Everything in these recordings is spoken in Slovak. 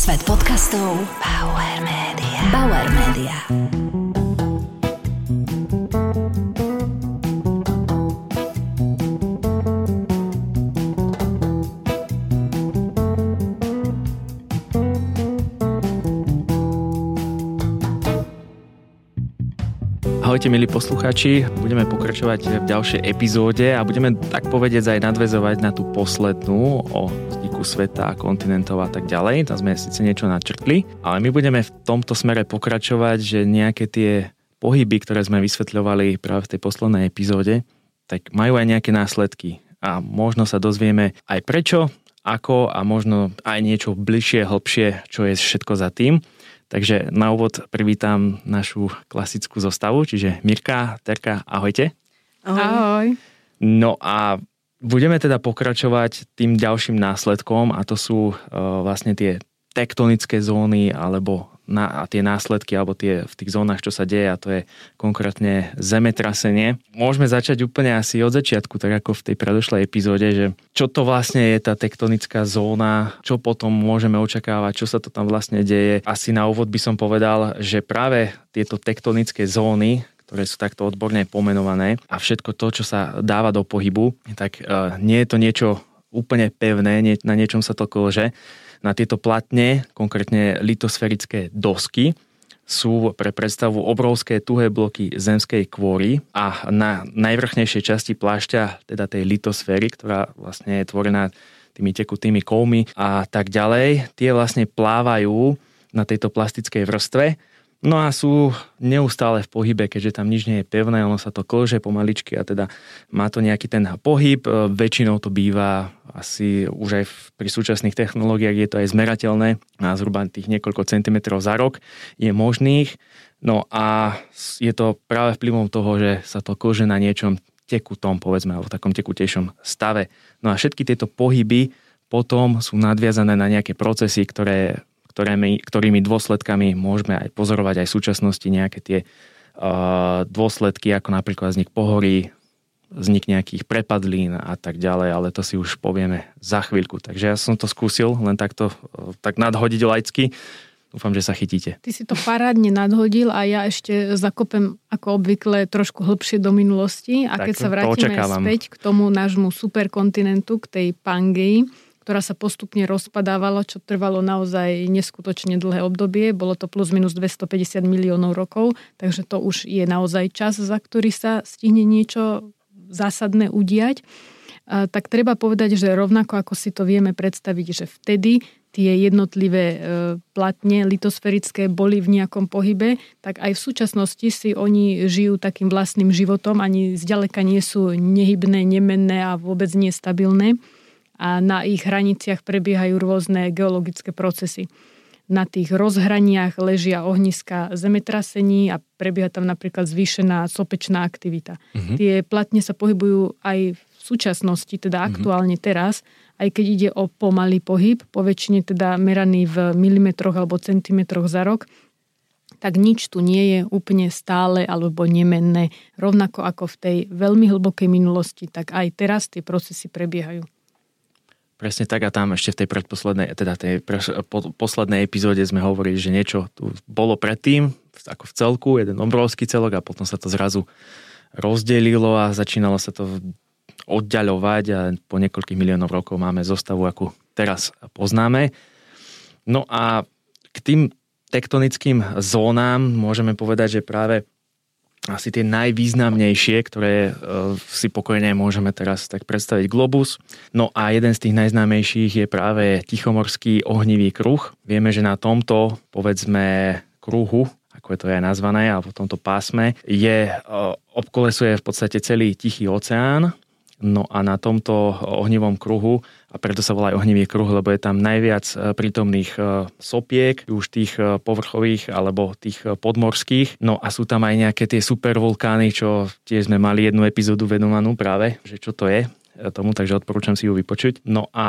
Svet podcastov Bauer Media. Bauer Media. Ahojte, milí poslucháči, budeme pokračovať v ďalšej epizóde a budeme tak povedať aj nadväzovať na tú poslednú o vzniku sveta, kontinentov a tak ďalej. Tam sme síce niečo načrtli, ale my budeme v tomto smere pokračovať, že nejaké tie pohyby, ktoré sme vysvetľovali práve v tej poslednej epizóde, tak majú aj nejaké následky a možno sa dozvieme aj prečo, ako a možno aj niečo bližšie, hlbšie, čo je všetko za tým. Takže na úvod privítam našu klasickú zostavu, čiže Mirka, Terka, ahojte. Ahoj. No a budeme teda pokračovať tým ďalším následkom a to sú vlastne tie tektonické zóny alebo tie následky alebo tie v tých zónach, čo sa deje, a to je konkrétne zemetrasenie. Môžeme začať úplne asi od začiatku, tak ako v tej predošlej epizóde, že čo to vlastne je tá tektonická zóna, čo potom môžeme očakávať, čo sa to tam vlastne deje. Asi na úvod by som povedal, že práve tieto tektonické zóny, ktoré sú takto odborne pomenované a všetko to, čo sa dáva do pohybu, tak nie je to niečo úplne pevné, na niečom sa to klže. Na tieto platne, konkrétne litosférické dosky, sú pre predstavu obrovské tuhé bloky zemskej kôry a na najvrchnejšej časti plášťa, teda tej litosféry, ktorá vlastne je tvorená tými tekutými kovmi a tak ďalej, tie vlastne plávajú na tejto plastickej vrstve. No a sú neustále v pohybe, keďže tam nič nie je pevné, ono sa to klže pomaličky a teda má to nejaký ten pohyb. Väčšinou to býva asi už aj pri súčasných technológiách je to aj zmerateľné na zhruba tých niekoľko centimetrov za rok je možných. No a je to práve vplyvom toho, že sa to klže na niečom tekutom, povedzme, alebo v takom tekutejšom stave. No a všetky tieto pohyby potom sú nadviazané na nejaké procesy, ktorými dôsledkami môžeme aj pozorovať aj v súčasnosti nejaké tie dôsledky, ako napríklad vznik pohorí, vznik nejakých prepadlín a tak ďalej, ale to si už povieme za chvíľku. Takže ja som to skúsil len takto tak nadhodiť laicky. Dúfam, že sa chytíte. Ty si to parádne nadhodil a ja ešte zakopem ako obvykle trošku hlbšie do minulosti a tak, keď sa vrátime späť k tomu nášmu superkontinentu, k tej Pangei, ktorá sa postupne rozpadávala, čo trvalo naozaj neskutočne dlhé obdobie. Bolo to plus minus 250 miliónov rokov, takže to už je naozaj čas, za ktorý sa stihne niečo zásadné udiať. Tak treba povedať, že rovnako ako si to vieme predstaviť, že vtedy tie jednotlivé platne litosférické boli v nejakom pohybe, tak aj v súčasnosti si oni žijú takým vlastným životom, ani zďaleka nie sú nehybné, nemenné a vôbec nestabilné. A na ich hraniciach prebiehajú rôzne geologické procesy. Na tých rozhraniach ležia ohniská zemetrasení a prebieha tam napríklad zvýšená sopečná aktivita. Tie platne sa pohybujú aj v súčasnosti, teda aktuálne teraz, aj keď ide o pomalý pohyb, poväčšine teda meraný v milimetroch alebo centimetroch za rok, tak nič tu nie je úplne stále alebo nemenné. Rovnako ako v tej veľmi hlbokej minulosti, tak aj teraz tie procesy prebiehajú. Presne tak a tam ešte v tej predposlednej, teda tej poslednej epizóde sme hovorili, že niečo tu bolo predtým, ako v celku, jeden obrovský celok a potom sa to zrazu rozdelilo a začínalo sa to oddaľovať a po niekoľkých miliónov rokov máme zostavu, akú teraz poznáme. No a k tým tektonickým zónám môžeme povedať, že práve asi tie najvýznamnejšie, ktoré si pokojne môžeme teraz tak predstaviť globus. No a jeden z tých najznámejších je práve Tichomorský ohnivý kruh. Vieme, že na tomto, povedzme, kruhu, ako je to aj nazvané, alebo v tomto pásme, obkolesuje v podstate celý Tichý oceán. No a na tomto ohnivom kruhu, a preto sa volá aj ohnivý kruh, lebo je tam najviac prítomných sopiek, už tých povrchových alebo tých podmorských. No a sú tam aj nejaké tie supervulkány, čo tiež sme mali jednu epizódu venovanú práve, že čo to je tomu, takže odporúčam si ju vypočuť. No a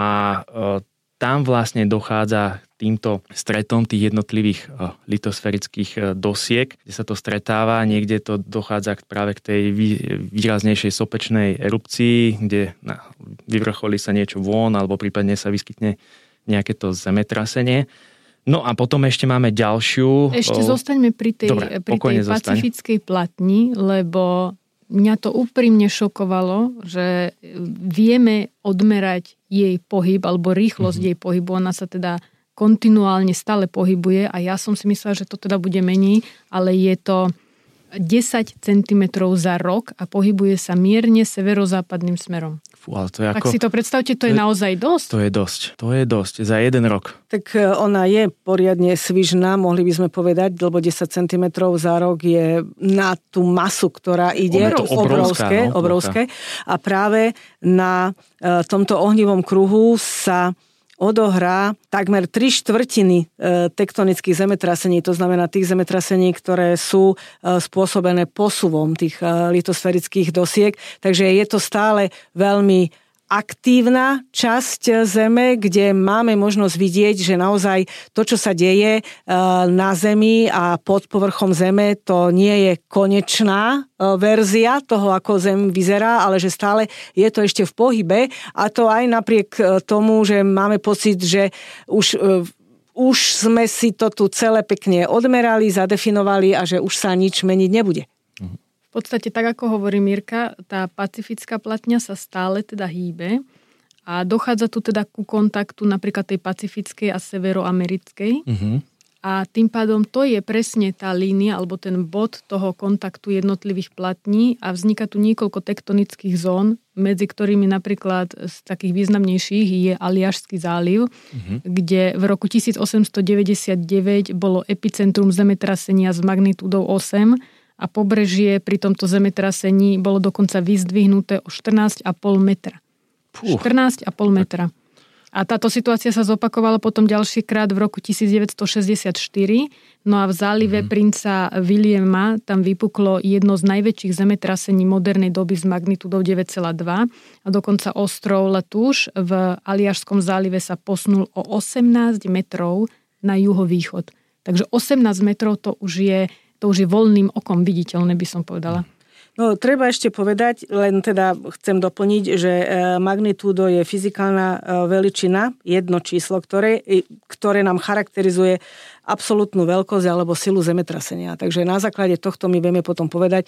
tam vlastne dochádza týmto stretom tých jednotlivých litosférických dosiek, kde sa to stretáva. Niekde to dochádza práve k tej výraznejšej sopečnej erupcii, kde vyvrcholí sa niečo von, alebo prípadne sa vyskytne nejaké to zemetrasenie. No a potom ešte máme ďalšiu... Ešte zostaňme pri tej pacifickej platni, lebo mňa to úprimne šokovalo, že vieme odmerať jej pohyb alebo rýchlosť jej pohybu. Ona sa teda kontinuálne stále pohybuje a ja som si myslela, že to teda bude menej, ale je to 10 cm za rok a pohybuje sa mierne severozápadným smerom. Fú, ale to je tak si to predstavte, to je naozaj dosť. To je dosť za jeden rok. Tak ona je poriadne svižná, mohli by sme povedať, lebo 10 cm za rok je na tú masu, ktorá ide obrovské. A práve na tomto ohnivom kruhu sa odohrá takmer 3/4 tektonických zemetrasení, to znamená tých zemetrasení, ktoré sú spôsobené posuvom tých litosférických dosiek. Takže je to stále veľmi aktívna časť Zeme, kde máme možnosť vidieť, že naozaj to, čo sa deje na Zemi a pod povrchom Zeme, to nie je konečná verzia toho, ako Zem vyzerá, ale že stále je to ešte v pohybe a to aj napriek tomu, že máme pocit, že už sme si to tu celé pekne odmerali, zadefinovali a že už sa nič meniť nebude. V podstate, tak ako hovorí Mirka, tá pacifická platňa sa stále teda hýbe a dochádza tu teda ku kontaktu napríklad tej pacifickej a severoamerickej. A tým pádom to je presne tá línia alebo ten bod toho kontaktu jednotlivých platní a vzniká tu niekoľko tektonických zón, medzi ktorými napríklad z takých významnejších je Aliašský záliv, kde v roku 1899 bolo epicentrum zemetrasenia s magnitúdou 8 a pobrežie pri tomto zemetrasení bolo dokonca vyzdvihnuté o 14,5 metra. 14,5 metra. A táto situácia sa zopakovala potom ďalší krát v roku 1964. No a v zálive princa Williama tam vypuklo jedno z najväčších zemetrasení modernej doby s magnitúdou 9,2 a dokonca ostrov Latouche v Aliašskom zálive sa posunul o 18 metrov na juhovýchod. Takže 18 metrov to už je voľným okom viditeľné, by som povedala. No, treba ešte povedať, len teda chcem doplniť, že magnitúdo je fyzikálna veličina, jedno číslo, ktoré nám charakterizuje absolútnu veľkosť alebo silu zemetrasenia. Takže na základe tohto my vieme potom povedať,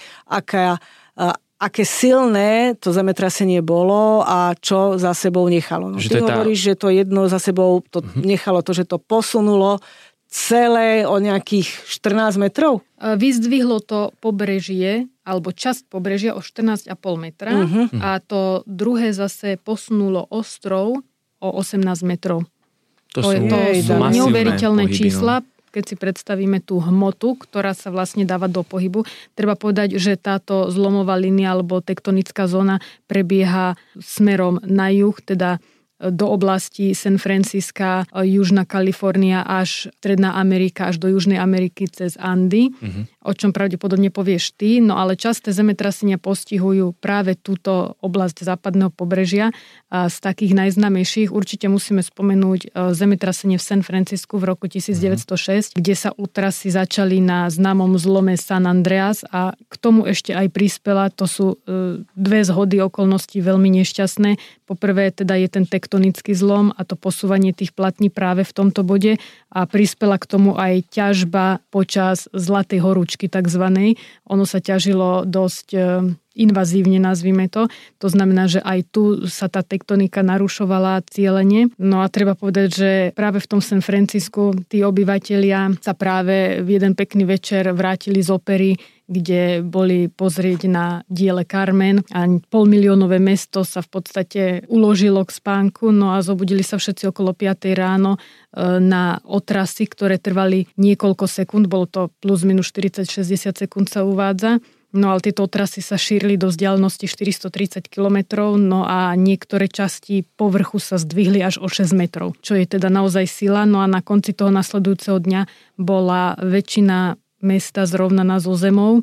aké silné to zemetrasenie bolo a čo za sebou nechalo. No, ty hovoríš, že to jedno za sebou to nechalo to, že to posunulo celé o nejakých 14 metrov? Vyzdvihlo to pobrežie, alebo časť pobrežia o 14,5 metra a to druhé zase posunulo ostrov o 18 metrov. To sú neuveriteľné čísla, keď si predstavíme tú hmotu, ktorá sa vlastne dáva do pohybu. Treba povedať, že táto zlomová línia alebo tektonická zóna prebieha smerom na juh, teda do oblasti San Francisca, Južná Kalifornia až Stredná Amerika, až do Južnej Ameriky cez Andy, o čom pravdepodobne povieš ty, no ale časté zemetrasenia postihujú práve túto oblasť západného pobrežia. A z takých najznámejších určite musíme spomenúť zemetrasenie v San Francisku v roku 1906, kde sa útrasy začali na známom zlome San Andreas a k tomu ešte aj prispela, to sú dve zhody okolností veľmi nešťastné. Poprvé teda je ten tektonický zlom a to posúvanie tých platní práve v tomto bode a prispela k tomu aj ťažba počas Zlatej horúčky takzvanej. Ono sa ťažilo dosť invazívne, nazvime to. To znamená, že aj tu sa tá tektonika narušovala cielene. No a treba povedať, že práve v tom San Francisku tí obyvatelia sa práve v jeden pekný večer vrátili z opery, kde boli pozrieť na diele Carmen a 500,000 mesto sa v podstate uložilo k spánku, no a zobudili sa všetci okolo 5 ráno na otrasy, ktoré trvali niekoľko sekúnd, bolo to plus minus 40-60 sekúnd sa uvádza. No ale tieto otrasy sa šírili do vzdialenosti 430 km, no a niektoré časti povrchu sa zdvihli až o 6 metrov, čo je teda naozaj sila. No a na konci toho nasledujúceho dňa bola väčšina mesta zrovnaná so zemou.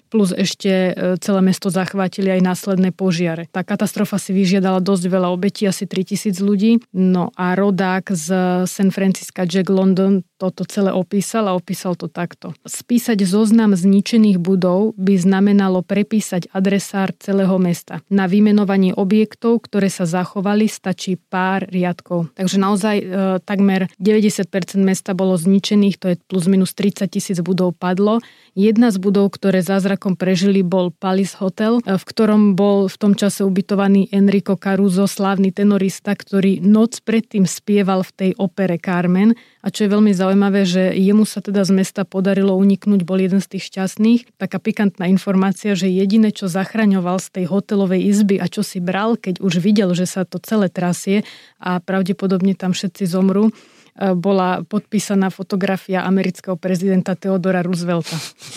plus ešte celé mesto zachvátili aj následné požiare. Tá katastrofa si vyžiadala dosť veľa obetí, asi 3000 ľudí. No a rodák z San Francisca Jack London toto celé opísal a opísal to takto. Spísať zoznam zničených budov by znamenalo prepísať adresár celého mesta. Na vymenovanie objektov, ktoré sa zachovali, stačí pár riadkov. Takže naozaj takmer 90% mesta bolo zničených, to je plus minus 30 000 budov padlo. Jedna z budov, ktoré zázrakom prežili, bol Palace Hotel, v ktorom bol v tom čase ubytovaný Enrico Caruso, slávny tenorista, ktorý noc predtým spieval v tej opere Carmen. A čo je veľmi zaujímavé, že jemu sa teda z mesta podarilo uniknúť, bol jeden z tých šťastných. Taká pikantná informácia, že jediné, čo zachraňoval z tej hotelovej izby a čo si bral, keď už videl, že sa to celé trasie a pravdepodobne tam všetci zomrú, bola podpísaná fotografia amerického prezidenta Theodora Roosevelta.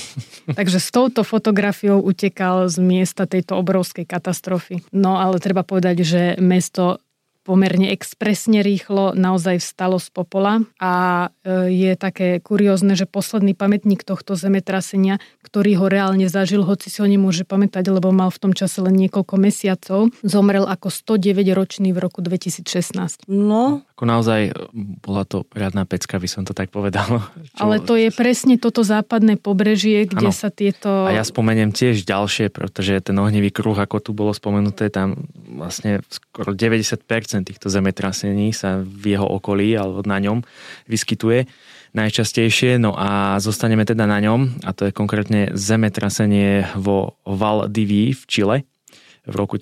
Takže s touto fotografiou utekal z miesta tejto obrovskej katastrofy. No ale treba povedať, že mesto pomerne expresne rýchlo naozaj vstalo z popola a je také kuriózne, že posledný pamätník tohto zemetrasenia, ktorý ho reálne zažil, hoci si ho nemôže pamätať, lebo mal v tom čase len niekoľko mesiacov, zomrel ako 109-ročný v roku 2016. No. Ako naozaj bola to riadna pecka, by som to tak povedal. Ale to je presne toto západné pobrežie, kde sa tieto... A ja spomeniem tiež ďalšie, pretože ten ohnivý kruh, ako tu bolo spomenuté, tam vlastne skoro 90% týchto zemetrasení sa v jeho okolí alebo na ňom vyskytuje najčastejšie. No a zostaneme teda na ňom a to je konkrétne zemetrasenie vo Val d'Iví v Čile v roku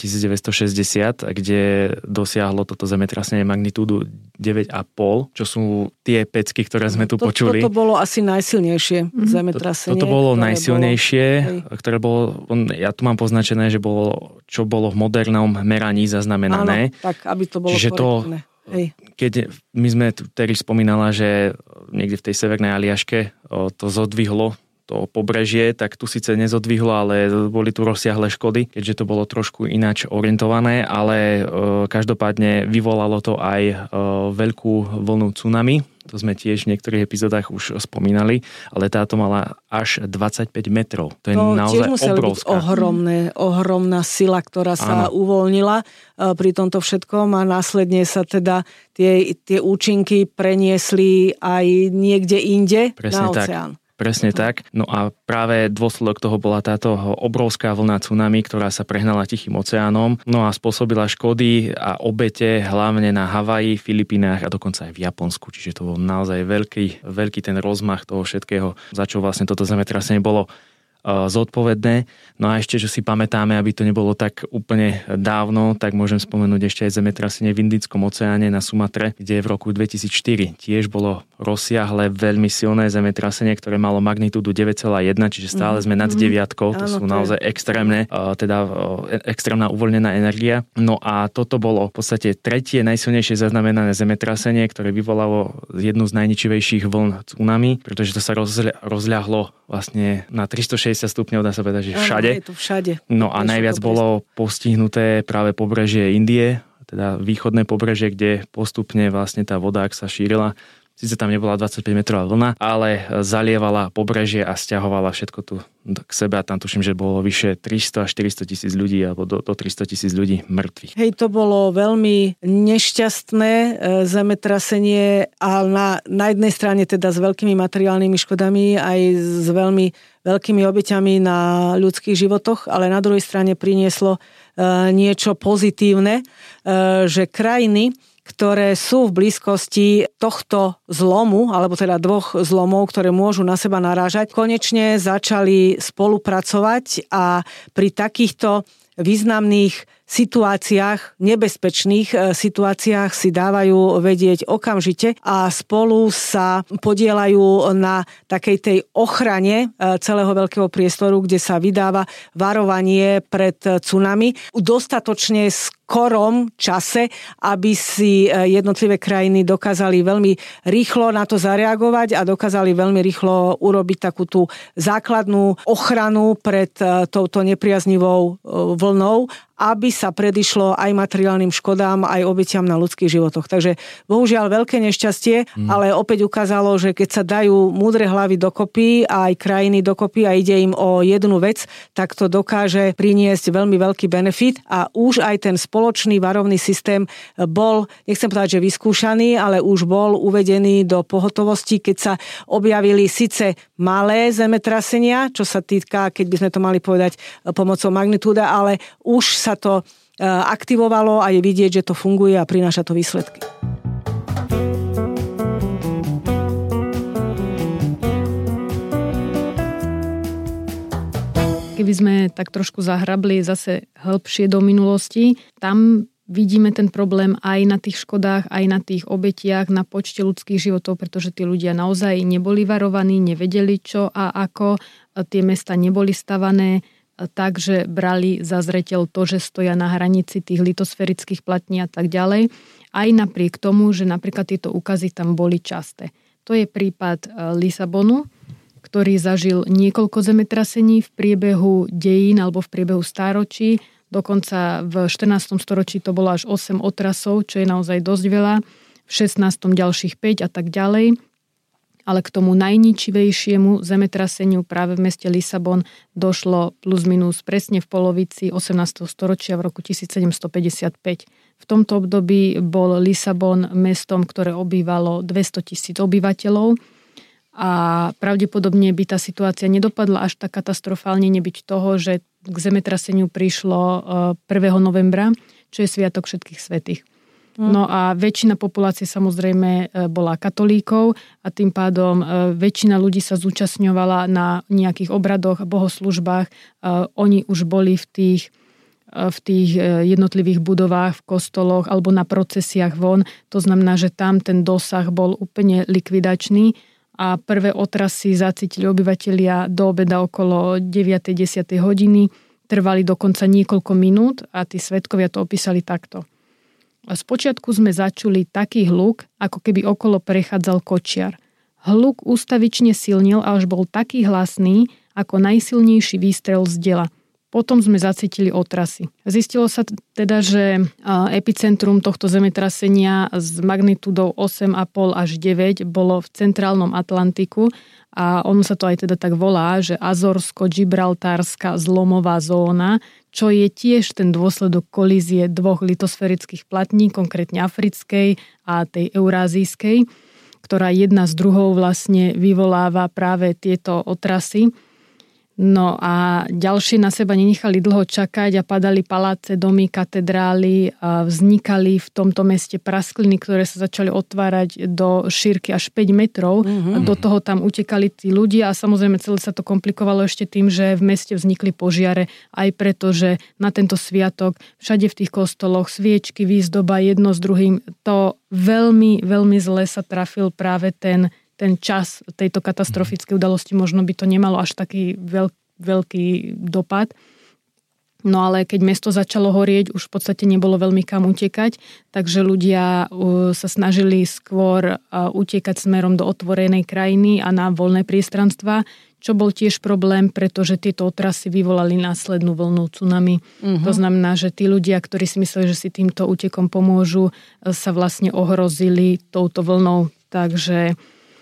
1960, kde dosiahlo toto zemetrasenie magnitúdu 9,5, čo sú tie pecky, ktoré sme tu počuli. Toto bolo asi najsilnejšie zemetrasenie. Toto bolo najsilnejšie, ktoré bolo, ja tu mám poznačené, že bolo, čo bolo v modernom meraní zaznamenané. Áno, tak aby to bolo korektné. Keď my sme tedy spomínala, že niekde v tej severnej Aliaške to zodvihlo to pobrežie, tak tu síce nezodvihlo, ale boli tu rozsiahle škody, keďže to bolo trošku ináč orientované, ale každopádne vyvolalo to aj veľkú vlnu tsunami. To sme tiež v niektorých epizódach už spomínali, ale táto mala až 25 metrov. To je naozaj obrovská. Ohromná sila, ktorá sa uvoľnila pri tomto všetkom a následne sa teda tie účinky preniesli aj niekde inde na oceán. Presne tak. No a práve dôsledok toho bola táto obrovská vlna tsunami, ktorá sa prehnala Tichým oceánom, no a spôsobila škody a obete hlavne na Havaji, Filipínach a dokonca aj v Japonsku. Čiže to bol naozaj veľký ten rozmach toho všetkého, za čo vlastne toto zemetrasenie bolo zodpovedné. No a ešte, že si pamätáme, aby to nebolo tak úplne dávno, tak môžem spomenúť ešte aj zemetrasenie v Indickom oceáne na Sumatre, kde v roku 2004 tiež bolo rozsiahle, veľmi silné zemetrasenie, ktoré malo magnitúdu 9,1, čiže stále sme nad 9, to sú naozaj extrémne, teda extrémna uvoľnená energia. No a toto bolo v podstate tretie najsilnejšie zaznamenané zemetrasenie, ktoré vyvolalo jednu z najničivejších vln tsunami, pretože to sa rozľahlo vlastne na 360 stupňov, dá sa povedať, že všade. Je to všade. No a najviac bolo postihnuté práve pobrežie Indie, teda východné pobrežie, kde postupne vlastne tá voda, ak sa šírila, síce tam nebola 25 metrová vlna, ale zalievala pobrežie a stiahovala všetko tu k sebe a tam tuším, že bolo vyše 300 až 400 tisíc ľudí alebo do 300 tisíc ľudí mŕtvych. Hej, to bolo veľmi nešťastné zemetrasenie a na jednej strane teda s veľkými materiálnymi škodami aj s veľmi veľkými obeťami na ľudských životoch, ale na druhej strane prinieslo niečo pozitívne, že krajiny, ktoré sú v blízkosti tohto zlomu, alebo teda dvoch zlomov, ktoré môžu na seba narážať, konečne začali spolupracovať a pri takýchto významných situáciách, nebezpečných situáciách si dávajú vedieť okamžite a spolu sa podieľajú na takej tej ochrane celého veľkého priestoru, kde sa vydáva varovanie pred tsunami v dostatočne skorom čase, aby si jednotlivé krajiny dokázali veľmi rýchlo na to zareagovať a dokázali veľmi rýchlo urobiť takú tú základnú ochranu pred touto nepriaznivou vlnou aby sa predišlo aj materiálnym škodám, aj obetiam na ľudských životoch. Takže bohužiaľ veľké nešťastie, ale opäť ukázalo, že keď sa dajú múdre hlavy dokopy a aj krajiny dokopy a ide im o jednu vec, tak to dokáže priniesť veľmi veľký benefit a už aj ten spoločný varovný systém bol, nechcem povedať, že vyskúšaný, ale už bol uvedený do pohotovosti, keď sa objavili síce malé zemetrasenia, čo sa týka, keď by sme to mali povedať pomocou magnitúda, ale už sa to aktivovalo a je vidieť, že to funguje a prináša to výsledky. Keby sme tak trošku zahrabli zase hĺbšie do minulosti, tam vidíme ten problém aj na tých škodách, aj na tých obetiach, na počte ľudských životov, pretože tí ľudia naozaj neboli varovaní, nevedeli čo a ako. Tie mesta neboli stavané tak, že brali za zreteľ to, že stoja na hranici tých litosférických platní a tak ďalej. Aj napriek tomu, že napríklad tieto úkazy tam boli časté. To je prípad Lisabonu, ktorý zažil niekoľko zemetrasení v priebehu dejín alebo v priebehu stáročí. Dokonca v 14. storočí to bolo až 8 otrasov, čo je naozaj dosť veľa. V 16. ďalších 5 a tak ďalej. Ale k tomu najničivejšiemu zemetraseniu práve v meste Lisabon došlo plus minus presne v polovici 18. storočia v roku 1755. V tomto období bol Lisabon mestom, ktoré obývalo 200 000 obyvateľov a pravdepodobne by tá situácia nedopadla až tak katastrofálne, nebyť toho, že k zemetraseniu prišlo 1. novembra, čo je Sviatok všetkých svätých. No a väčšina populácie samozrejme bola katolíkov a tým pádom väčšina ľudí sa zúčastňovala na nejakých obradoch a bohoslužbách. Oni už boli v tých jednotlivých budovách, v kostoloch alebo na procesiách von. To znamená, že tam ten dosah bol úplne likvidačný a prvé otrasy zacítili obyvatelia do obeda okolo 9:10 hodiny. Trvali dokonca niekoľko minút a tí svedkovia to opísali takto. Spočiatku sme začuli taký hluk, ako keby okolo prechádzal kočiar. Hluk ústavične silnil a až bol taký hlasný, ako najsilnejší výstrel z dela. Potom sme zacítili otrasy. Zistilo sa teda, že epicentrum tohto zemetrasenia s magnitúdou 8,5 až 9 bolo v centrálnom Atlantiku a ono sa to aj teda tak volá, že Azorsko-Gibraltárska zlomová zóna, čo je tiež ten dôsledok kolízie dvoch litosférických platní, konkrétne africkej a tej eurázijskej, ktorá jedna z druhou vlastne vyvoláva práve tieto otrasy. No a ďalšie na seba nenechali dlho čakať a padali paláce, domy, katedrály a vznikali v tomto meste praskliny, ktoré sa začali otvárať do šírky až 5 metrov. A do toho tam utekali tí ľudia a samozrejme celé sa to komplikovalo ešte tým, že v meste vznikli požiare aj preto, že na tento sviatok všade v tých kostoloch sviečky, výzdoba jedno s druhým. To veľmi, veľmi zle sa trafil práve ten čas tejto katastrofickej udalosti, možno by to nemalo až taký veľký dopad. No ale keď mesto začalo horieť, už v podstate nebolo veľmi kam utekať, takže ľudia sa snažili skôr utekať smerom do otvorenej krajiny a na voľné priestranstva, čo bol tiež problém, pretože tieto otrasy vyvolali následnú vlnu tsunami. To znamená, že tí ľudia, ktorí si mysleli, že si týmto útekom pomôžu, sa vlastne ohrozili touto vlnou. Takže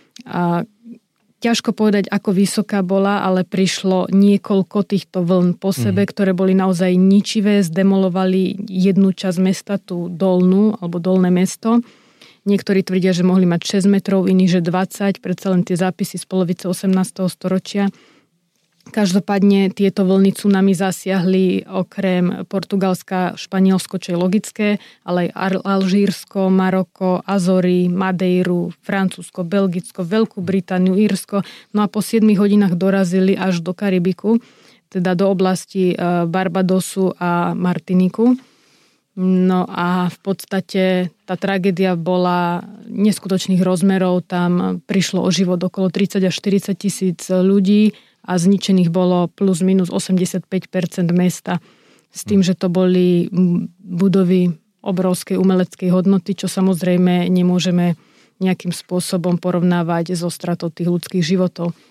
ťažko povedať, ako vysoká bola, ale prišlo niekoľko týchto vln po sebe, ktoré boli naozaj ničivé, zdemolovali jednu časť mesta, tú dolnú, alebo dolné mesto. Niektorí tvrdia, že mohli mať 6 metrov, iní, že 20, predsa len tie zápisy z polovice 18. storočia. Každopádne tieto vlny tsunami zasiahli okrem Portugalska, Španielsko, čo je logické, ale aj Alžírsko, Maroko, Azory, Madeiru, Francúzsko, Belgicko, Veľkú Britániu, Írsko. No a po 7 hodinách dorazili až do Karibiku, teda do oblasti Barbadosu a Martiniku. No a v podstate tá tragédia bola neskutočných rozmerov. Tam prišlo o život okolo 30 až 40 tisíc ľudí a zničených bolo plus minus 85% mesta. S tým, že to boli budovy obrovskej umeleckej hodnoty, čo samozrejme nemôžeme nejakým spôsobom porovnávať so stratou tých ľudských životov.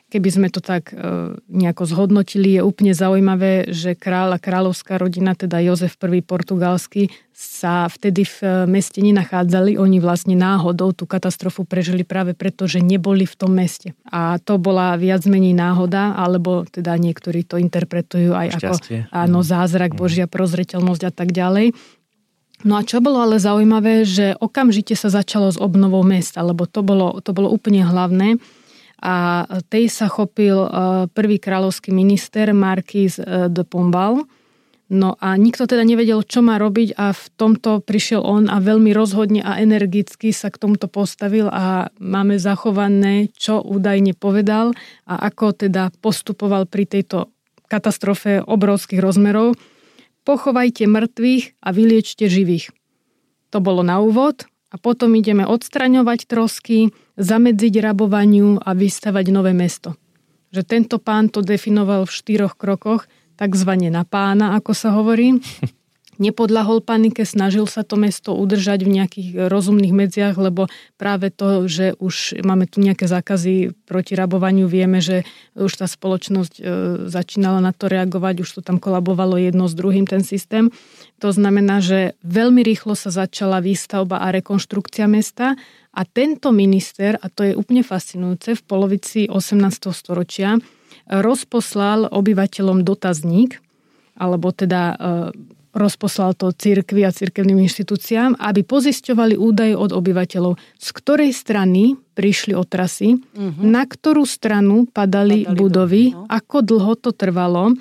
keby sme to tak nejako zhodnotili, je úplne zaujímavé, že kráľ a kráľovská rodina, teda Jozef I. portugalský, sa vtedy v meste nenachádzali. Oni vlastne náhodou tú katastrofu prežili práve preto, že neboli v tom meste. A to bola viac menej náhoda, alebo teda niektorí to interpretujú aj šťastie. Ako zázrak, Božia prozreteľnosť a tak ďalej. No a čo bolo ale zaujímavé, že okamžite sa začalo s obnovou mesta, lebo to bolo úplne hlavné. A tej sa chopil prvý kráľovský minister Marquis de Pombal. No a nikto teda nevedel, čo má robiť a v tomto prišiel on a veľmi rozhodne a energicky sa k tomuto postavil a máme zachované, čo údajne povedal a ako teda postupoval pri tejto katastrofe obrovských rozmerov. Pochovajte mŕtvych a vyliečte živých. To bolo na úvod. A potom ideme odstraňovať trosky, zamedziť rabovaniu a vystavať nové mesto. Že tento pán to definoval v 4 krokoch, takzvané na pána, ako sa hovorí. Nepodľahol panike, snažil sa to mesto udržať v nejakých rozumných medziach, lebo práve to, že už máme tu nejaké zákazy proti rabovaniu, vieme, že už tá spoločnosť začínala na to reagovať, už to tam kolabovalo jedno s druhým ten systém. To znamená, že veľmi rýchlo sa začala výstavba a rekonštrukcia mesta a tento minister, a to je úplne fascinujúce, v polovici 18. storočia rozposlal obyvateľom dotazník, alebo teda rozposlal to cirkvi a cirkevným inštitúciám, aby pozisťovali údaje od obyvateľov, z ktorej strany prišli otrasy, na ktorú stranu padali budovy, ako dlho to trvalo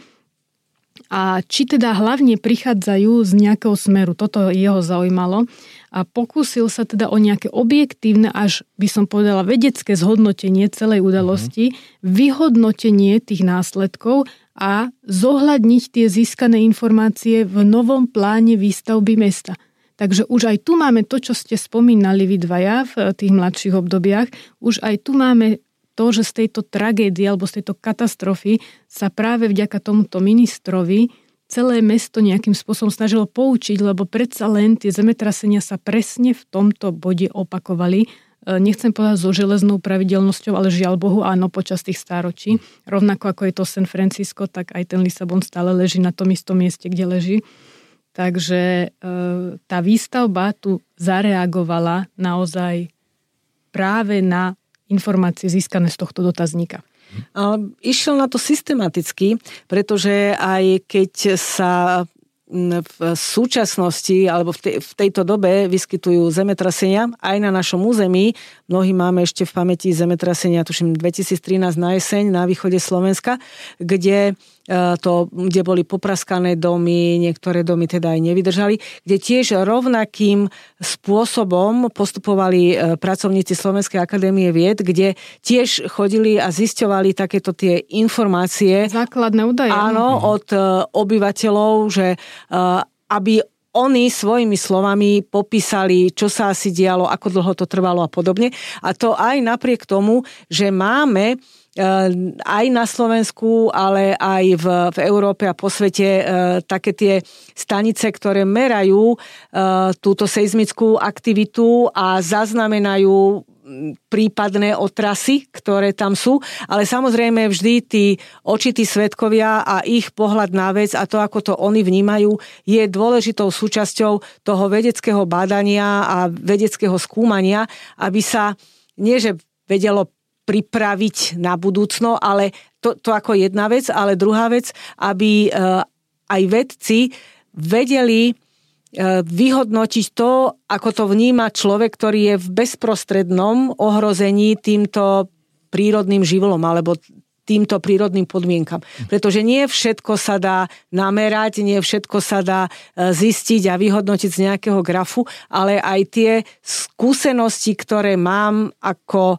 a či teda hlavne prichádzajú z nejakého smeru. Toto jeho zaujímalo a pokúsil sa teda o nejaké objektívne, až by som povedala vedecké zhodnotenie celej udalosti, vyhodnotenie tých následkov a zohľadniť tie získané informácie v novom pláne výstavby mesta. Takže už aj tu máme to, čo ste spomínali vy dvaja v tých mladších obdobiach. Už aj tu máme to, že z tejto tragédie alebo z tejto katastrofy sa práve vďaka tomuto ministrovi celé mesto nejakým spôsobom snažilo poučiť, lebo predsa len tie zemetrasenia sa presne v tomto bode opakovali. Nechcem povedať so železnou pravidelnosťou, ale žiaľ Bohu, áno, počas tých stáročí. Rovnako ako je to San Francisco, tak aj ten Lisabon stále leží na tom istom mieste, kde leží. Takže tá výstavba tu zareagovala naozaj práve na informácie získané z tohto dotazníka. Išiel na to systematicky, pretože aj keď sa v súčasnosti alebo v tejto dobe vyskytujú zemetrasenia aj na našom území. Mnohí máme ešte v pamäti zemetrasenia, tuším 2013 na jeseň na východe Slovenska, kde boli popraskané domy, niektoré domy teda aj nevydržali, kde tiež rovnakým spôsobom postupovali pracovníci Slovenskej akadémie vied, kde tiež chodili a zisťovali takéto tie informácie. Základné údaje. Áno, od obyvateľov, že aby oni svojimi slovami popísali, čo sa asi dialo, ako dlho to trvalo a podobne. A to aj napriek tomu, že máme aj na Slovensku, ale aj v Európe a po svete také tie stanice, ktoré merajú túto seizmickú aktivitu a zaznamenajú prípadné otrasy, ktoré tam sú, ale samozrejme vždy tí očití svedkovia a ich pohľad na vec a to, ako to oni vnímajú, je dôležitou súčasťou toho vedeckého bádania a vedeckého skúmania, aby sa nie, že vedelo pripraviť na budúcno, ale to ako jedna vec, ale druhá vec, aby aj vedci vedeli vyhodnotiť to, ako to vníma človek, ktorý je v bezprostrednom ohrození týmto prírodným živlom alebo týmto prírodným podmienkam. Pretože nie všetko sa dá namerať, nie všetko sa dá zistiť a vyhodnotiť z nejakého grafu, ale aj tie skúsenosti, ktoré mám ako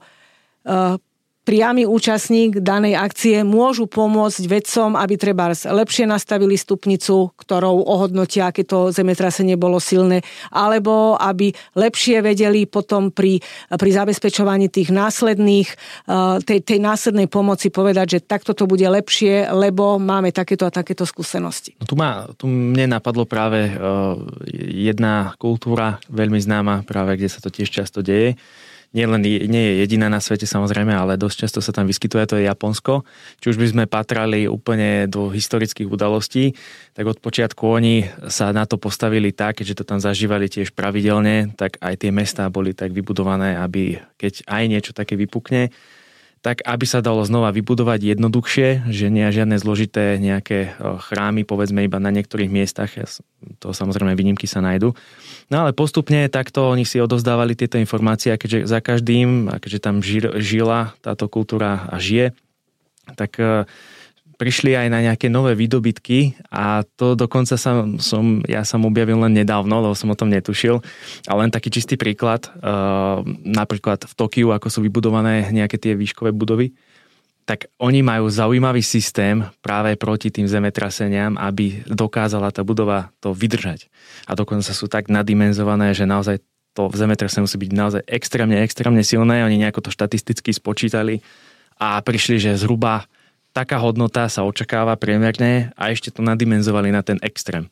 priamy účastník danej akcie, môžu pomôcť vedcom, aby treba lepšie nastavili stupnicu, ktorou ohodnotia, aké to zemetrasenie bolo silné, alebo aby lepšie vedeli potom pri zabezpečovaní tých následných, tej následnej pomoci povedať, že takto to bude lepšie, lebo máme takéto a takéto skúsenosti. Tu mne napadlo práve jedna kultúra, veľmi známa, práve kde sa to tiež často deje. nie je jediná na svete samozrejme, ale dosť často sa tam vyskytuje, to je Japonsko. Či už by sme patrali úplne do historických udalostí, tak od počiatku oni sa na to postavili tak, keďže to tam zažívali tiež pravidelne, tak aj tie mestá boli tak vybudované, aby keď aj niečo také vypukne, tak aby sa dalo znova vybudovať jednoduchšie, že nie žiadne zložité nejaké chrámy, povedzme iba na niektorých miestach, to samozrejme výnimky sa nájdu. No ale postupne takto oni si odovzdávali tieto informácie, a keďže za každým, a keďže tam žila táto kultúra a žije, tak prišli aj na nejaké nové výdobytky a to dokonca som objavil len nedávno, lebo som o tom netušil. A len taký čistý príklad, napríklad v Tokiu, ako sú vybudované nejaké tie výškové budovy, tak oni majú zaujímavý systém práve proti tým zemetraseniam, aby dokázala tá budova to vydržať. A dokonca sú tak nadimenzované, že naozaj to zemetrasenie musí byť naozaj extrémne silné. Oni nejako to štatisticky spočítali a prišli, že zhruba taká hodnota sa očakáva priemerne a ešte to nadimenzovali na ten extrém.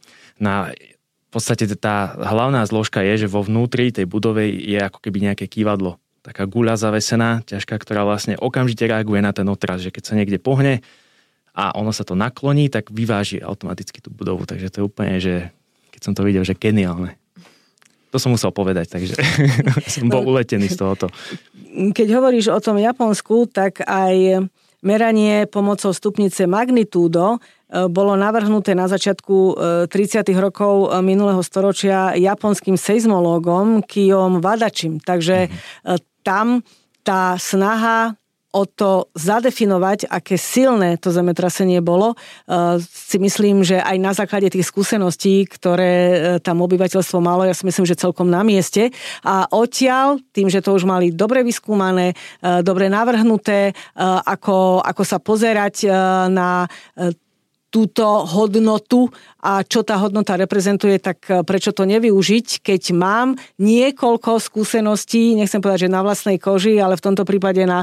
V podstate tá hlavná zložka je, že vo vnútri tej budove je ako keby nejaké kývadlo. Taká guľa zavesená, ťažká, ktorá vlastne okamžite reaguje na ten otras, že keď sa niekde pohne a ono sa to nakloní, tak vyváži automaticky tú budovu. Takže to je úplne, že keď som to videl, že geniálne. To som musel povedať, takže som bol uletený z tohoto. Keď hovoríš o tom Japonsku, tak aj meranie pomocou stupnice magnitúdo bolo navrhnuté na začiatku 30. rokov minulého storočia japonským seizmológom Kijom Wadachim. Takže tam tá snaha o to zadefinovať, aké silné to zemetrasenie bolo, si myslím, že aj na základe tých skúseností, ktoré tam obyvateľstvo malo, ja si myslím, že celkom na mieste. A odtiaľ, tým, že to už mali dobre vyskúmané, dobre navrhnuté, ako sa pozerať na túto hodnotu a čo tá hodnota reprezentuje, tak prečo to nevyužiť, keď mám niekoľko skúseností, nechcem povedať, že na vlastnej koži, ale v tomto prípade na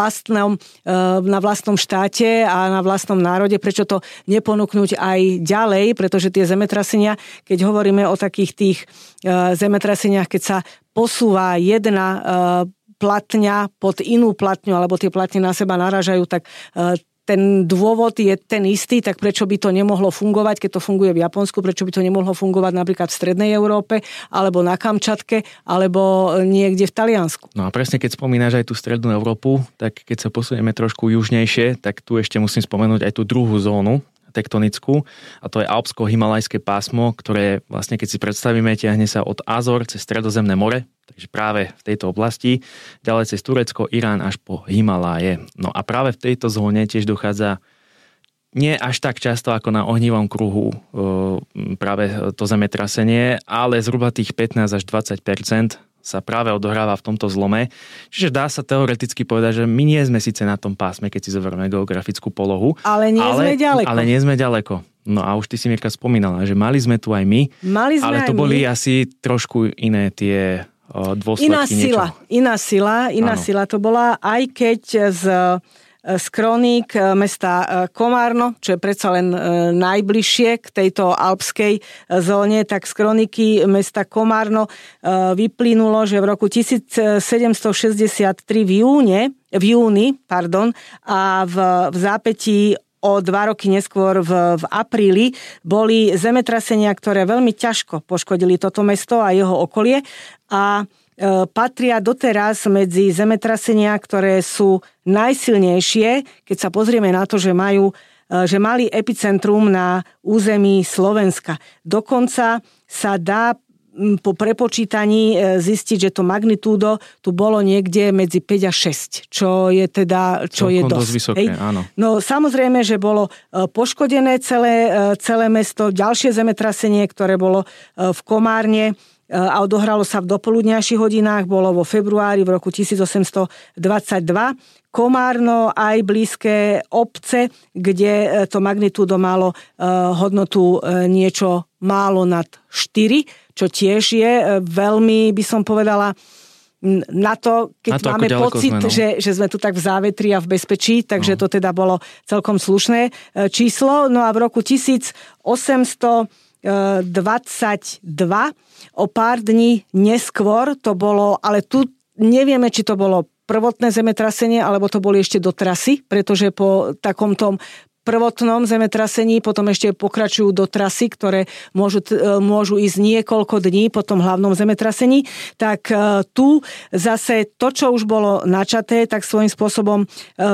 vlastnom štáte a na vlastnom národe, prečo to neponúknuť aj ďalej, pretože tie zemetrasenia, keď hovoríme o takých tých zemetraseniach, keď sa posúva jedna platňa pod inú platňu, alebo tie platne na seba narážajú, tak ten dôvod je ten istý, tak prečo by to nemohlo fungovať, keď to funguje v Japonsku, prečo by to nemohlo fungovať napríklad v Strednej Európe, alebo na Kamčatke, alebo niekde v Taliansku. No a presne keď spomínaš aj tú Strednú Európu, tak keď sa posunieme trošku južnejšie, tak tu ešte musím spomenúť aj tú druhú zónu tektonickú, a to je alpsko-himalajské pásmo, ktoré vlastne, keď si predstavíme, tiahne sa od Azor cez Stredozemné more, takže práve v tejto oblasti, ďalej cez Turecko, Irán až po Himaláje. No a práve v tejto zóne tiež dochádza nie až tak často ako na ohnivom kruhu práve to zemetrasenie, ale zhruba tých 15 až 20% sa práve odohráva v tomto zlome. Čiže dá sa teoreticky povedať, že my nie sme síce na tom pásme, keď si zoberieme geografickú polohu. Ale nie sme ďaleko. No a už ty si, Mirka, spomínala, že mali sme tu aj my, ale to boli asi trošku iné tie dôsledky. Iná sila to bola, aj keď z kroník mesta Komárno, čo je predsa len najbližšie k tejto alpskej zóne, tak z kroníky mesta Komárno vyplynulo, že v roku 1763 v júni a v zápätí o 2 roky neskôr v apríli boli zemetrasenia, ktoré veľmi ťažko poškodili toto mesto a jeho okolie a patria doteraz medzi zemetrasenia, ktoré sú najsilnejšie, keď sa pozrieme na to, že mali epicentrum na území Slovenska. Dokonca sa dá po prepočítaní zistiť, že to magnitúdo tu bolo niekde medzi 5 a 6, čo je dosť vysoké, áno. No samozrejme, že bolo poškodené celé mesto. Ďalšie zemetrasenie, ktoré bolo v Komárne a odohralo sa v dopoludňajších hodinách, bolo vo februári v roku 1822. Komárno aj blízke obce, kde to magnitúdo malo hodnotu niečo málo nad 4, čo tiež je veľmi, by som povedala, na to, keď máme pocit, že sme tu tak v závetri a v bezpečí, takže to teda bolo celkom slušné číslo. No a v roku 1822 o pár dní neskôr to bolo, ale tu Nevieme, či to bolo prvotné zemetrasenie, alebo to boli ešte do trasy, pretože po takomto prvotnom zemetrasení potom ešte pokračujú do trasy, ktoré môžu ísť niekoľko dní po tom hlavnom zemetrasení. Tak tu zase to, čo už bolo načaté, tak svojím spôsobom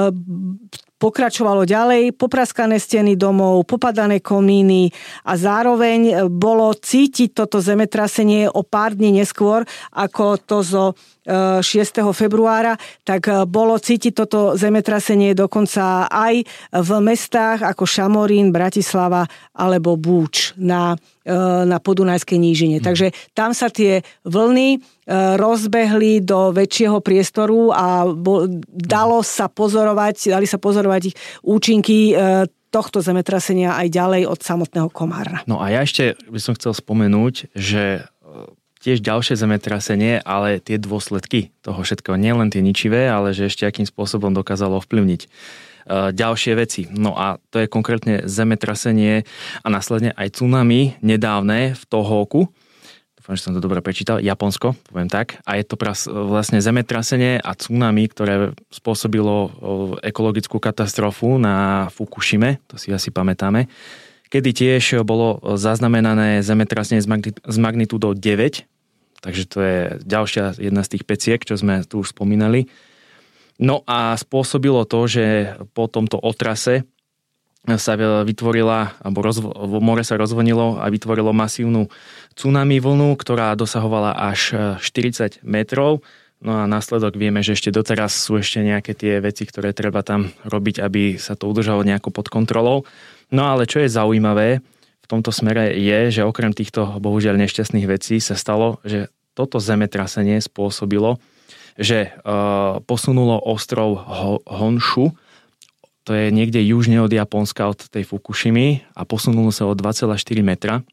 pokračovalo ďalej, popraskané steny domov, popadané komíny a zároveň bolo cítiť toto zemetrasenie o pár dní neskôr, ako to zo 6. februára, tak bolo cítiť toto zemetrasenie dokonca aj v mestách ako Šamorín, Bratislava alebo Búč na Podunajskej nížine. Takže tam sa tie vlny rozbehli do väčšieho priestoru a dali sa pozorovať ich účinky tohto zemetrasenia aj ďalej od samotného Komárna. No a ja ešte by som chcel spomenúť, že tiež ďalšie zemetrasenie, ale tie dôsledky toho všetkého, nielen tie ničivé, ale že ešte akým spôsobom dokázalo ovplyvniť ďalšie veci. No a to je konkrétne zemetrasenie a následne aj tsunami nedávne v Tohoku. Dúfam, že som to dobre prečítal. Japonsko, poviem tak. A je to vlastne zemetrasenie a tsunami, ktoré spôsobilo ekologickú katastrofu na Fukushime, to si asi pamätáme, kedy tiež bolo zaznamenané zemetrasenie s magnitúdou 9, takže to je ďalšia jedna z tých peciek, čo sme tu už spomínali. No a spôsobilo to, že po tomto otrase sa vytvorila, alebo more sa rozvlnilo a vytvorilo masívnu tsunami vlnu, ktorá dosahovala až 40 metrov. No a následok vieme, že ešte doteraz sú ešte nejaké tie veci, ktoré treba tam robiť, aby sa to udržalo nejako pod kontrolou. No ale čo je zaujímavé v tomto smere je, že okrem týchto bohužiaľ nešťastných vecí sa stalo, že toto zemetrasenie spôsobilo, že posunulo ostrov Honshu, to je niekde južne od Japonska, od tej Fukushimy, a posunulo sa o 2,4 metra.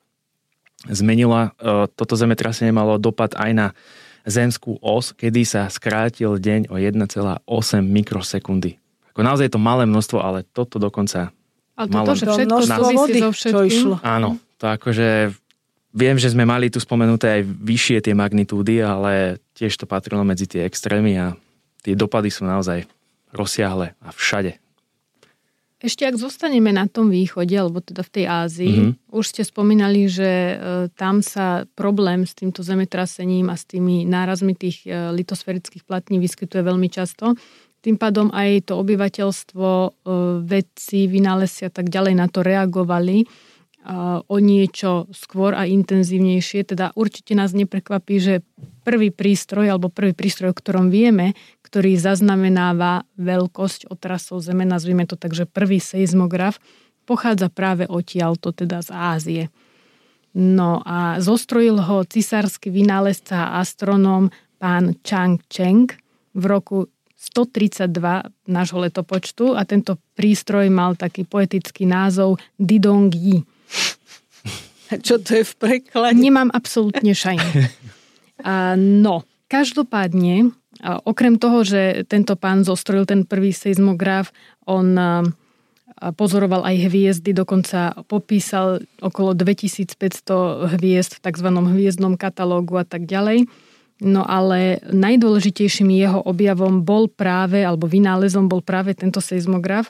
Toto zemetrasenie malo dopad aj na zemskú os, kedy sa skrátil deň o 1,8 mikrosekundy. Ako naozaj je to malé množstvo, ale toto dokonca malo všetko súvisí so všetkým. Áno, to akože viem, že sme mali tu spomenuté aj vyššie tie magnitúdy, ale tiež to patrilo medzi tie extrémy a tie dopady sú naozaj rozsiahle a všade. Ešte ak zostaneme na tom východe, alebo teda v tej Ázii, už ste spomínali, že tam sa problém s týmto zemetrasením a s tými nárazmi tých litosférických platní vyskytuje veľmi často. Tým pádom aj to obyvateľstvo, vedci, vynálezci a tak ďalej na to reagovali o niečo skôr a intenzívnejšie. Teda určite nás neprekvapí, že prvý prístroj, o ktorom vieme, ktorý zaznamenáva veľkosť otrasov Zeme, nazvime to tak, že prvý seizmograf, pochádza práve odtiaľto, teda z Ázie. No a zostrojil ho cisársky vynálezca a astronóm pán Chang Cheng v roku 132 nášho letopočtu a tento prístroj mal taký poetický názov Didong Yi. Čo to je v preklade? Nemám absolútne šajnu. No, každopádne, okrem toho, že tento pán zostrojil ten prvý seizmograf, on pozoroval aj hviezdy, dokonca popísal okolo 2500 hviezd v tzv. Hviezdnom katalógu a tak ďalej. No ale najdôležitejším jeho objavom bol práve, alebo vynálezom bol práve tento seizmograf.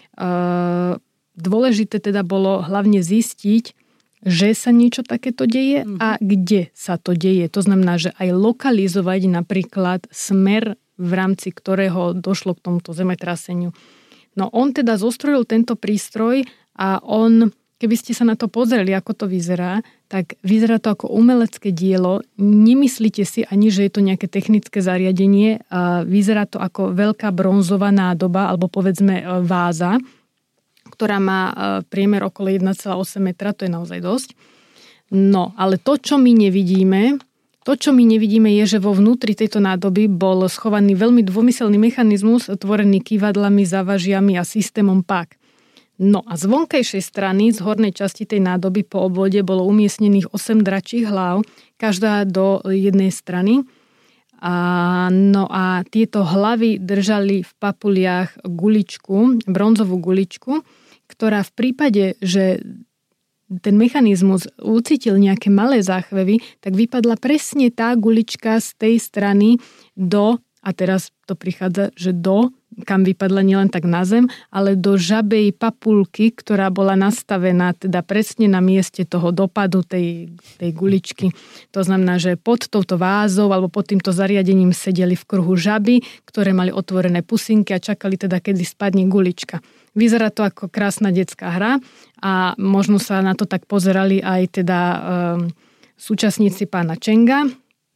Dôležité teda bolo hlavne zistiť, že sa niečo takéto deje a kde sa to deje. To znamená, že aj lokalizovať napríklad smer, v rámci ktorého došlo k tomuto zemetraseniu. No on teda zostrojil tento prístroj a on, keby ste sa na to pozreli, ako to vyzerá, tak vyzerá to ako umelecké dielo. Nemyslíte si ani, že je to nejaké technické zariadenie. Vyzerá to ako veľká bronzová nádoba, alebo povedzme váza, ktorá má priemer okolo 1,8 metra, to je naozaj dosť. No, ale to, čo my nevidíme, je, že vo vnútri tejto nádoby bol schovaný veľmi dômyselný mechanizmus, tvorený kývadlami, závažiami a systémom pák. No a z vonkajšej strany, z hornej časti tej nádoby po obvode bolo umiestnených 8 dračích hlav, každá do jednej strany. No a tieto hlavy držali v papuliach guličku, bronzovú guličku, ktorá v prípade, že ten mechanizmus ucítil nejaké malé záchvevy, tak vypadla presne tá gulička z tej strany a teraz to prichádza, že kam vypadla nielen tak na zem, ale do žabej papulky, ktorá bola nastavená teda presne na mieste toho dopadu tej guličky. To znamená, že pod touto vázou alebo pod týmto zariadením sedeli v kruhu žaby, ktoré mali otvorené pusinky a čakali teda, kedy spadne gulička. Vyzerá to ako krásna detská hra a možno sa na to tak pozerali aj teda súčasníci pána Čenga,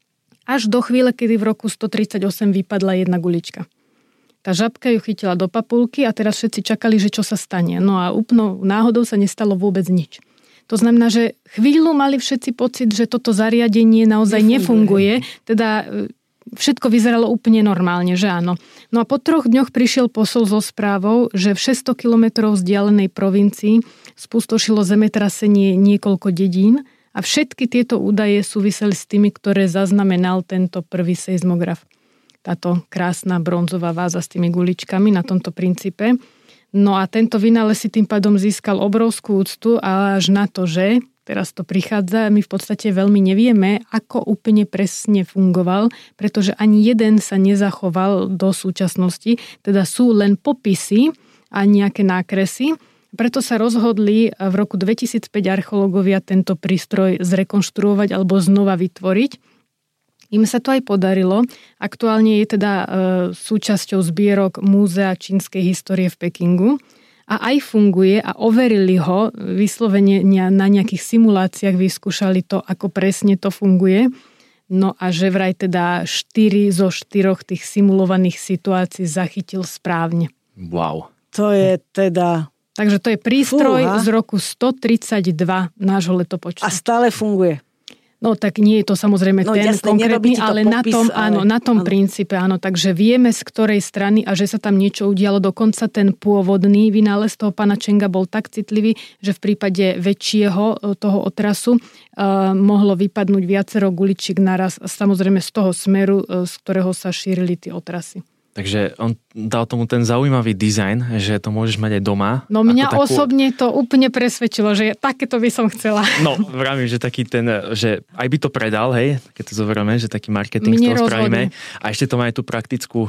až do chvíle, kedy v roku 138 vypadla jedna gulička. Tá žabka ju chytila do papulky a teraz všetci čakali, že čo sa stane. No a úplnou náhodou sa nestalo vôbec nič. To znamená, že chvíľu mali všetci pocit, že toto zariadenie naozaj nefunguje. Teda všetko vyzeralo úplne normálne, že áno. No a po 3 dňoch prišiel posol so správou, že v 600 kilometrov vzdialenej provincii spustošilo zemetrasenie niekoľko dedín a všetky tieto údaje súviseli s tými, ktoré zaznamenal tento prvý seizmograf. Táto krásna bronzová váza s tými guličkami na tomto princípe. No a tento vynález si tým pádom získal obrovskú úctu až na to, že teraz to prichádza, my v podstate veľmi nevieme, ako úplne presne fungoval, pretože ani jeden sa nezachoval do súčasnosti, teda sú len popisy a nejaké nákresy. Preto sa rozhodli v roku 2005 archeológovia tento prístroj zrekonštruovať alebo znova vytvoriť. Im sa to aj podarilo. Aktuálne je teda súčasťou zbierok Múzea čínskej histórie v Pekingu a aj funguje a overili ho vyslovene na nejakých simuláciách, vyskúšali to, ako presne to funguje. No a že vraj teda 4 zo 4 tých simulovaných situácií zachytil správne. Wow. To je teda... Takže to je prístroj z roku 132 nášho letopočtu. A stále funguje. No tak nie je to samozrejme ten jasne, konkrétny, ale popis, na tom princípe, áno. Takže vieme, z ktorej strany a že sa tam niečo udialo. Dokonca ten pôvodný vynález toho pána Čenga bol tak citlivý, že v prípade väčšieho toho otrasu mohlo vypadnúť viacero guličiek naraz, samozrejme z toho smeru, z ktorého sa šírili tie otrasy. Takže on dal tomu ten zaujímavý dizajn, že to môžeš mať aj doma. No mňa osobne to úplne presvedčilo, že takéto by som chcela. No, vravím, že taký ten, že aj by to predal, hej, keď to zoberieme, že taký marketing z toho spravíme. A ešte to má aj tú praktickú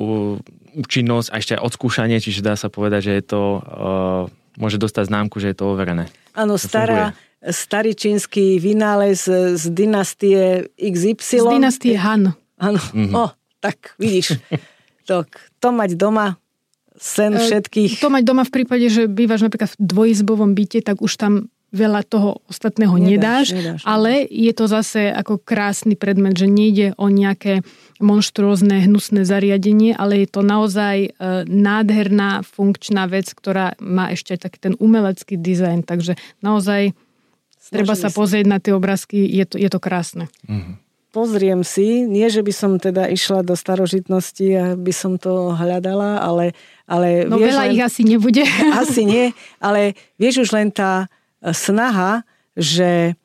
účinnosť a ešte aj odskúšanie, čiže dá sa povedať, že je to, môže dostať známku, že je to overené. Áno, starý čínsky vynález z dynastie XY. Z dynastie Han. Áno, tak vidíš. To mať doma, sen všetkých. To mať doma v prípade, že bývaš napríklad v dvojizbovom byte, tak už tam veľa toho ostatného nedáš, ale je to zase ako krásny predmet, že nejde o nejaké monštruózne, hnusné zariadenie, ale je to naozaj nádherná, funkčná vec, ktorá má ešte aj taký ten umelecký dizajn, takže naozaj treba sa pozrieť na tie obrázky, je to krásne. Mhm. Pozriem si, nie, že by som teda išla do starožitnosti a by som to hľadala, ale no vieš, veľa ich asi nebude. Asi nie, ale vieš už len tá snaha, že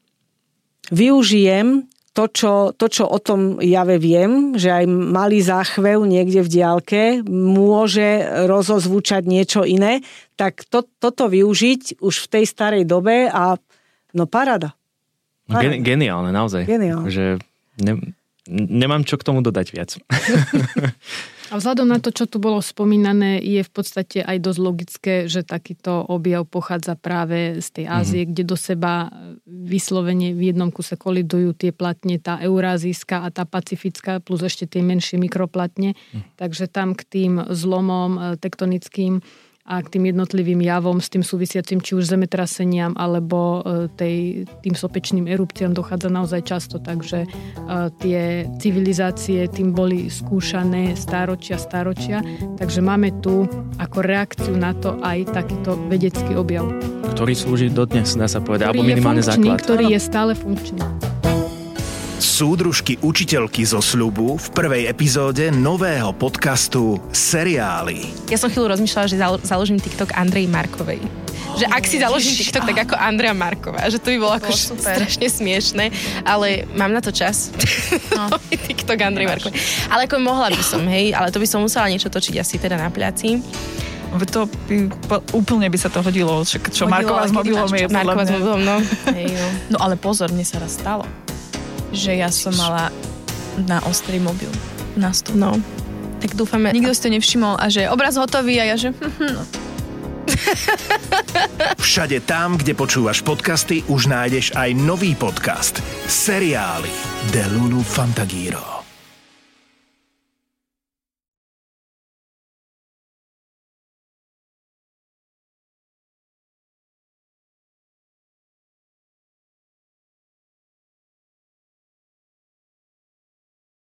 využijem to, čo o tom jave viem, že aj malý záchvev niekde v diaľke môže rozozvučať niečo iné, tak toto využiť už v tej starej dobe a no paráda. Geniálne, naozaj. Geniálne. Že nemám čo k tomu dodať viac. A vzhľadom na to, čo tu bolo spomínané, je v podstate aj dosť logické, že takýto objav pochádza práve z tej Ázie, kde do seba vyslovene v jednom kuse kolidujú tie platne, tá eurázijská a tá pacifická, plus ešte tie menšie mikroplatne. Takže tam k tým zlomom tektonickým a k tým jednotlivým javom, s tým súvisiacim či už zemetraseniam alebo tým sopečným erupciám dochádza naozaj často, takže tie civilizácie tým boli skúšané stáročia, takže máme tu ako reakciu na to aj takýto vedecký objav. Ktorý slúži dodnes, dá sa povedať, alebo minimálne základ. Ktorý je stále funkčný. Súdružky učiteľky zo sľubu v prvej epizóde nového podcastu Seriály. Ja som chvíľu rozmýšľala, že založím TikTok Andrej Markovej. Že ak si založím TikTok, tak ako Andrea Marková. Že to by bolo ako strašne smiešné, ale mám na to čas. No. TikTok Andrej Markovej. Ale ako mohla by som, hej, ale to by som musela niečo točiť asi teda na pľaci. To úplne by sa to hodilo, čo Marková s mobilom je. Marková s mobilom, no. No ale pozor, mne sa raz stalo, že ja som mala na ostrý mobil na stôl. No. Tak dúfame. Nikto si to nevšimol a že obraz hotový a ja že no. Všade tam, kde počúvaš podcasty, už nájdeš aj nový podcast. Seriály de Lulu Fantagiro.